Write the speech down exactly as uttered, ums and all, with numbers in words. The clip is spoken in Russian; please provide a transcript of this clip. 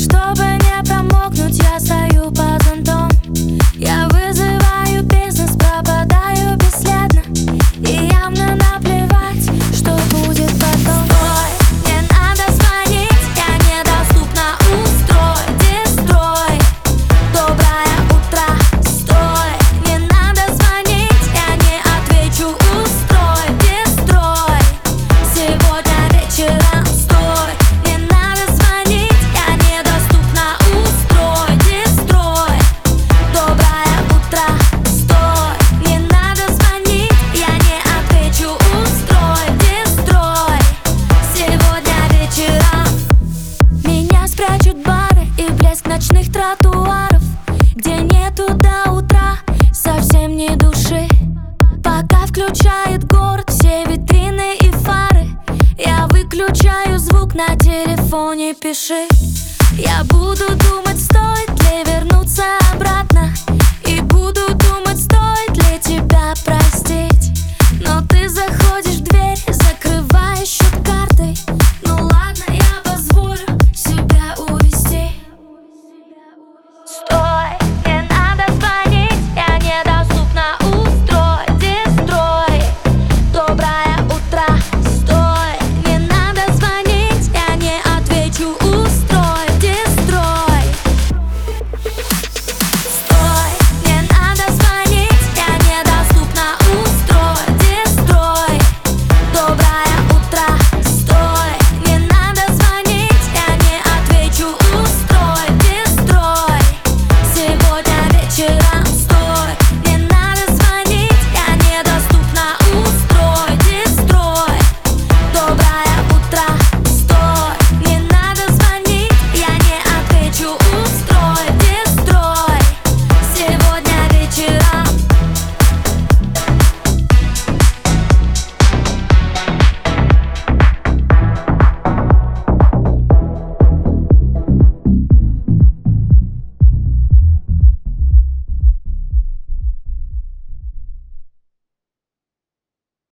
Чтобы не промокнуть, я стою под зонтом. Я вызываю бизнес, пропадаю бесследно. И явно наплевать, что будет потом. Стой, не надо звонить, я недоступна. Устрой, дестрой, доброе утро. Стой, не надо звонить, я не отвечу. Устрой, дестрой, сегодня вечером. Стой, не надо звонить, я недоступна. Устрой, дестрой, доброе утро. Стой, не надо звонить, я не отвечу. Устрой, дестрой, сегодня вечером. Меня спрячут бары и блеск ночных тротуаров, где нету до утра совсем ни души. Пока включает город все витрины и фары, я выключаю звук на телефоне, пиши. Я буду думать, стоит ли вернуться обратно.